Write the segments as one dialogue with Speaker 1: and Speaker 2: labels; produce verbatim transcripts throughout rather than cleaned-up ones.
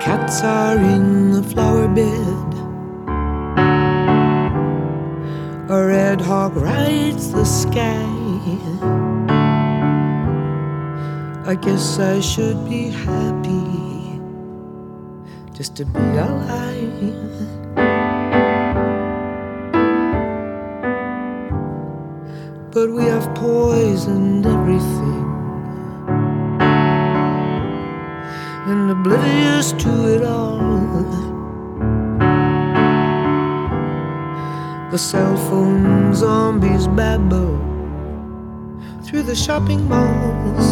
Speaker 1: Cats are in the flower bed. A red hawk rides the sky. I guess I should be happy just to be alive. But we have poisoned everything, and oblivious to it all, the cell phone zombies babble through the shopping malls.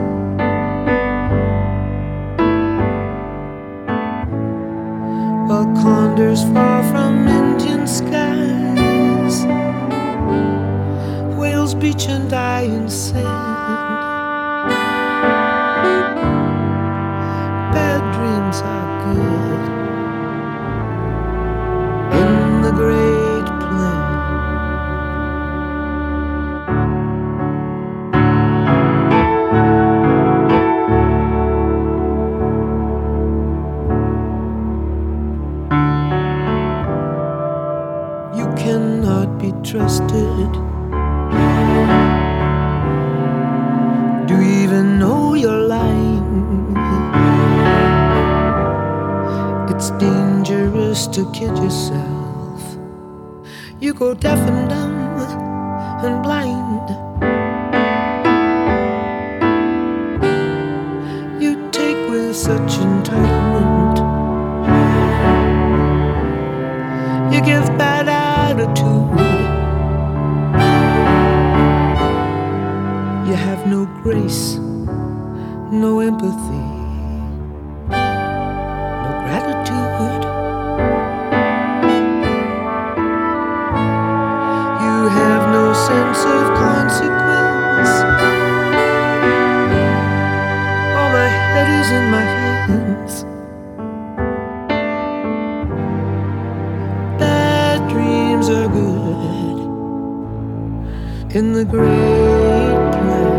Speaker 1: While condors fall from Indian skies, whales beach and die in sand. Bad dreams are good in the great plan. You cannot be trusted. Do you even know you're lying? It's dangerous to kid yourself. You go deaf and dumb and blind. You take with such entitlement. You give bad attitude. You have no grace, no empathy, no gratitude. You have no sense of consequence. All my head is in my hands. Bad dreams are good in the great plan.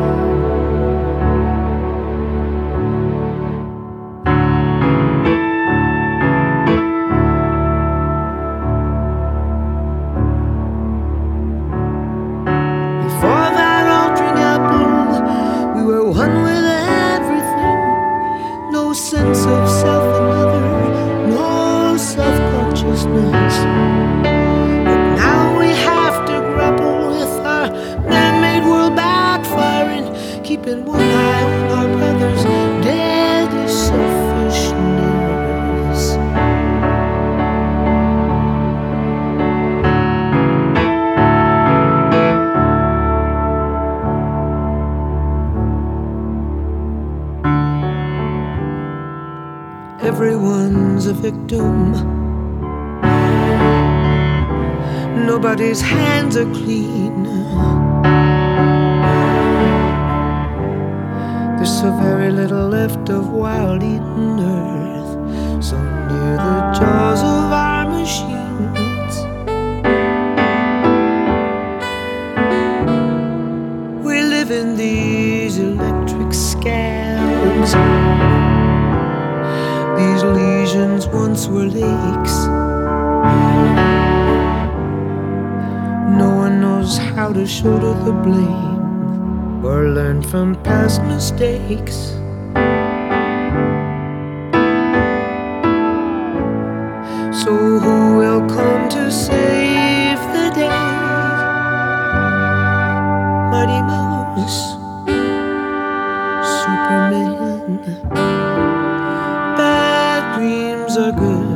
Speaker 1: Before that altering apple, we were one with everything. No sense of self and other, no self-consciousness. But now we have to grapple with our man-made world backfiring, keeping one eye on our brother's deadly selfishness. Everyone's a victim. Nobody's hands are clean. There's so very little left of wild Eden earth, so near the jaws of our machines. We live in these electric scams. These lesions once were lakes. No one knows how to shoulder the blame or learn from past mistakes. So who will come to save the day? Mighty Mouse, Superman. Bad dreams are good